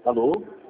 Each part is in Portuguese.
Alô?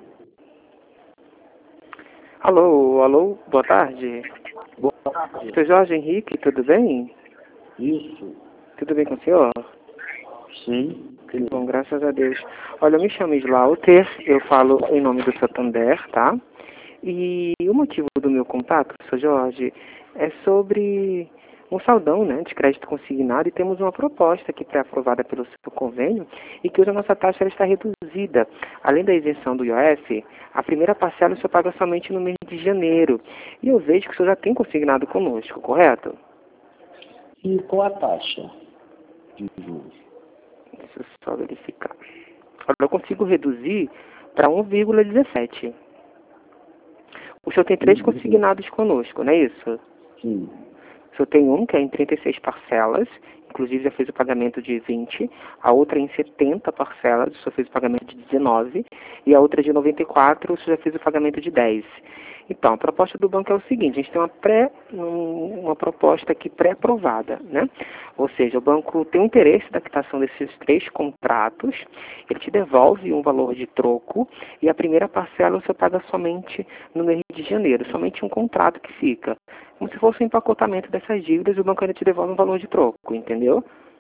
Alô, alô, boa tarde. Boa tarde. Sou Jorge Henrique, tudo bem? Isso. Tudo bem com o senhor? Sim. Que bom, graças a Deus. Olha, eu me chamo Slaughter, eu falo em nome do Santander, tá? E o motivo do meu contato, Sr. Jorge, é sobre um saldão, né, de crédito consignado, e temos uma proposta aqui pré-aprovada pelo seu convênio e que hoje a nossa taxa ela está reduzida. Além da isenção do IOF, a primeira parcela o senhor paga somente no mês de janeiro. E eu vejo que o senhor já tem consignado conosco, correto? E qual a taxa de juros? Deixa eu só verificar. Olha, eu consigo reduzir para 1,17. O senhor tem 3 consignados conosco, não é isso? Sim. O senhor tem um que é em 36 parcelas, inclusive já fez o pagamento de 20, a outra é em 70 parcelas, o senhor fez o pagamento de 19, e a outra é de 94, o senhor já fez o pagamento de 10. Então, a proposta do banco é o seguinte, a gente tem uma proposta aqui pré-aprovada, né? Ou seja, o banco tem um interesse da quitação desses 3 contratos, ele te devolve um valor de troco, e a primeira parcela você paga somente no mês de janeiro, somente um contrato que fica. Como se fosse um empacotamento dessas dívidas, o banco ainda te devolve um valor de troco, entendeu?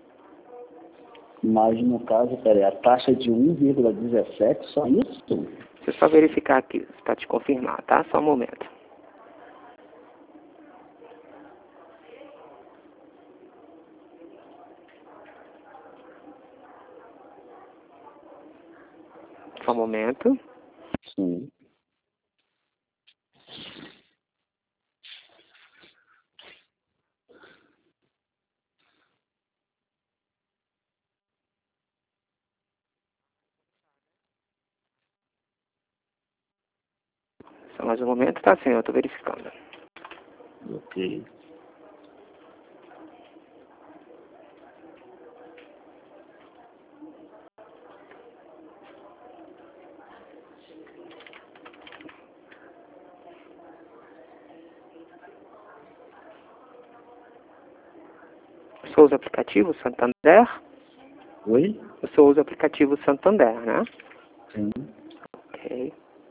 Mas no caso, peraí, a taxa de 1,17, só isso? Deixa eu só verificar aqui, para te confirmar, tá? Só um momento. Só um momento. Sim. Só mais um momento, tá, senhor? Eu tô verificando. Ok. O senhor usa o aplicativo Santander? Oi? O senhor usa o aplicativo Santander, né? Sim. Ok.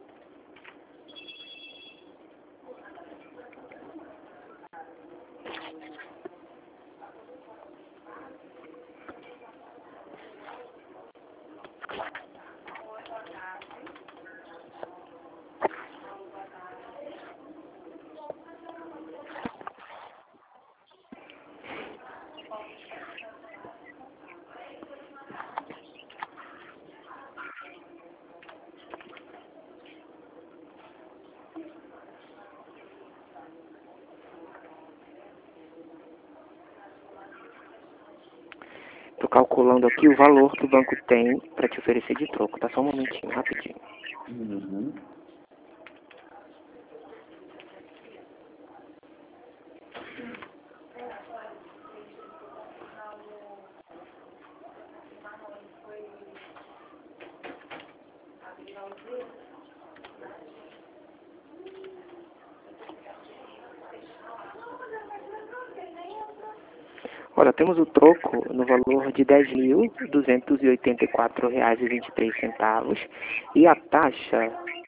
Tô calculando aqui o valor que o banco tem para te oferecer de troco. Tá só um momentinho, rapidinho. Uhum. Olha, temos o troco no valor de R$ 10.284,23. E a taxa...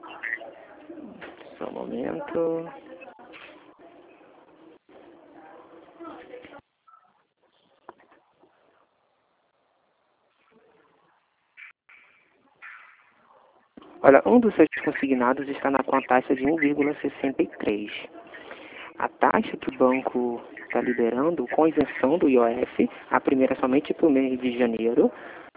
Só um momento... Olha, um dos seus consignados está com a taxa de 1,63. A taxa que o banco está liberando, com isenção do IOF, a primeira é somente para o mês de janeiro,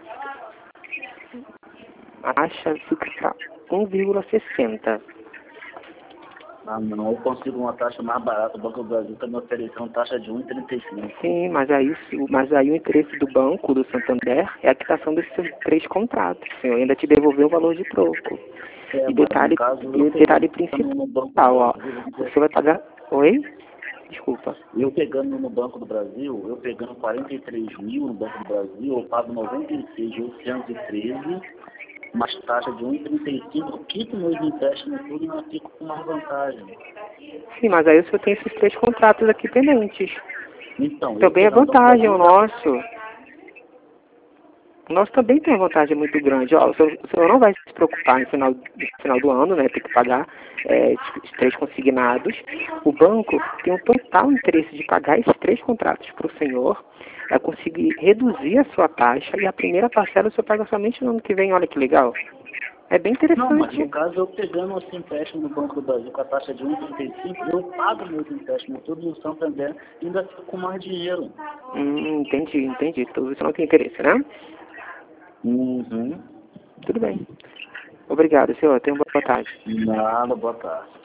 a taxa fica para 1,60. Ah, não, eu consigo uma taxa mais barata. O Banco do Brasil está me oferecendo taxa de 1,35. Sim, mas aí o interesse do banco, do Santander, é a quitação desses 3 contratos. Senhor, ainda te devolver o valor de troco. E Mas no detalhe, caso, e o detalhe principal, no Banco do ó, Brasil, você vai pagar... Oi? Desculpa. eu pegando no Banco do Brasil, eu pegando 43 mil no Banco do Brasil, eu pago 96.813, mais taxa de 1,35, eu quito meus empréstimos tudo e não fico com mais vantagem. Sim, mas aí o senhor tem esses 3 contratos aqui pendentes. Então, eu Também é pegando no vantagem o Brasil, nosso. O nosso também tem uma vantagem muito grande. Ó, o senhor não vai se preocupar no final do ano, né, ter que pagar os 3 consignados. O banco tem um total interesse de pagar esses 3 contratos para o senhor, conseguir reduzir a sua taxa, e a primeira parcela o senhor paga somente no ano que vem. Olha que legal. É bem interessante. Não, mas no caso, eu pegando esse empréstimo no Banco do Brasil com a taxa de 1,35, eu pago meus empréstimos todos no Santander e ainda fico com mais dinheiro. Entendi. Então você não tem interesse, né? Uhum. Tudo bem. Obrigado, senhor. Tenha uma boa tarde. Nada, boa tarde.